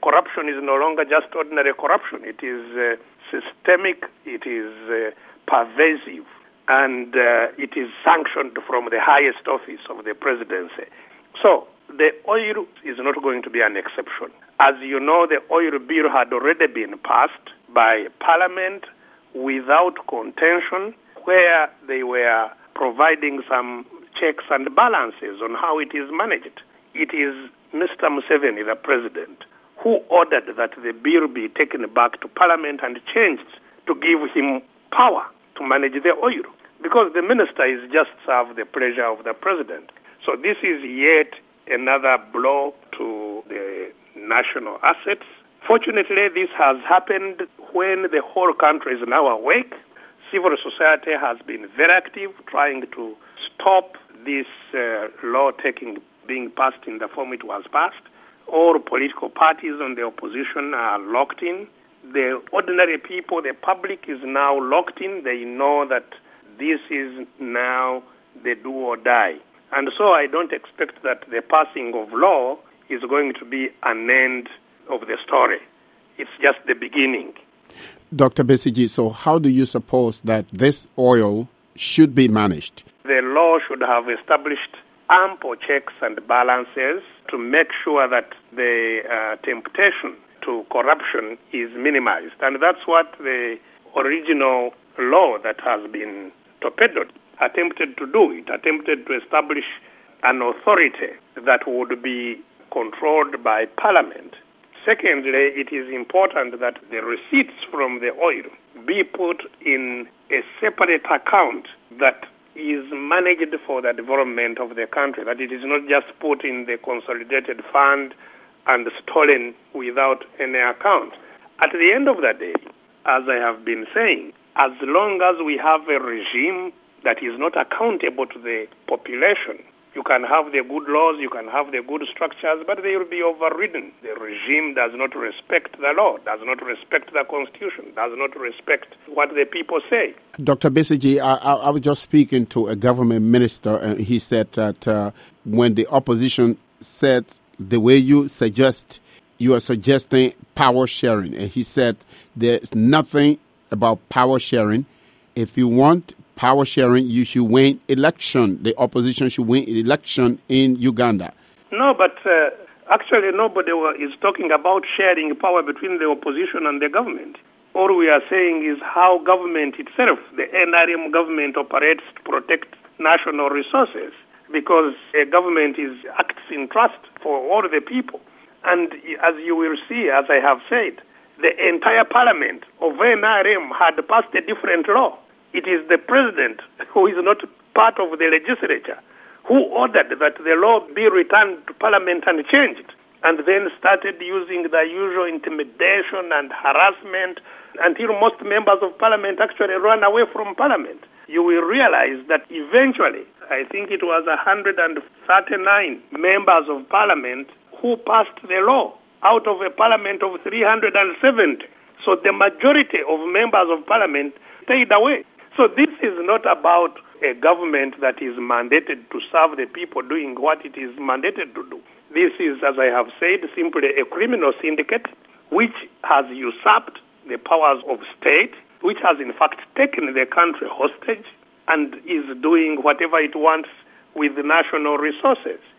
corruption is no longer just ordinary corruption. It is systemic, it is pervasive, and it is sanctioned from the highest office of the presidency. So the oil is not going to be an exception. As you know, the oil bill had already been passed by Parliament without contention, where they were providing some checks and balances on how it is managed. It is Mr. Museveni, the president, who ordered that the bill be taken back to Parliament and changed to give him power to manage the oil, because the minister is just serve the pleasure of the president. So this is yet another blow to the national assets. Fortunately, this has happened when the whole country is now awake. Civil society has been very active trying to stop this law being passed in the form it was passed. All political parties on the opposition are locked in. The ordinary people, the public, is now locked in. They know that this is now the do or die. And so I don't expect that the passing of law is going to be an end of the story. It's just the beginning. Dr. Besigye, so how do you suppose that this oil should be managed? The law should have established ample checks and balances to make sure that the temptation to corruption is minimized. And that's what the original law that has been torpedoed attempted to do. It attempted to establish an authority that would be controlled by Parliament. Secondly, it is important that the receipts from the oil be put in a separate account that is managed for the development of the country, that it is not just put in the consolidated fund and stolen without any account. At the end of the day, as I have been saying, as long as we have a regime that is not accountable to the population, you can have the good laws, you can have the good structures, but they will be overridden. The regime does not respect the law, does not respect the constitution, does not respect what the people say. Dr. Besigye, I was just speaking to a government minister, and he said that when the opposition said the way you suggest, you are suggesting power sharing. And he said there's nothing about power sharing. If you want power sharing, you should win election. The opposition should win election in Uganda. No, but actually nobody is talking about sharing power between the opposition and the government. All we are saying is how government itself, the NRM government, operates to protect national resources, because a government acts in trust for all the people. And as you will see, as I have said, the entire parliament of NRM had passed a different law. It is the president, who is not part of the legislature, who ordered that the law be returned to Parliament and changed, and then started using the usual intimidation and harassment until most members of Parliament actually ran away from Parliament. You will realize that eventually, I think it was 139 members of Parliament who passed the law out of a Parliament of 370. So the majority of members of Parliament stayed away. So this is not about a government that is mandated to serve the people doing what it is mandated to do. This is, as I have said, simply a criminal syndicate which has usurped the powers of state, which has in fact taken the country hostage and is doing whatever it wants with the national resources.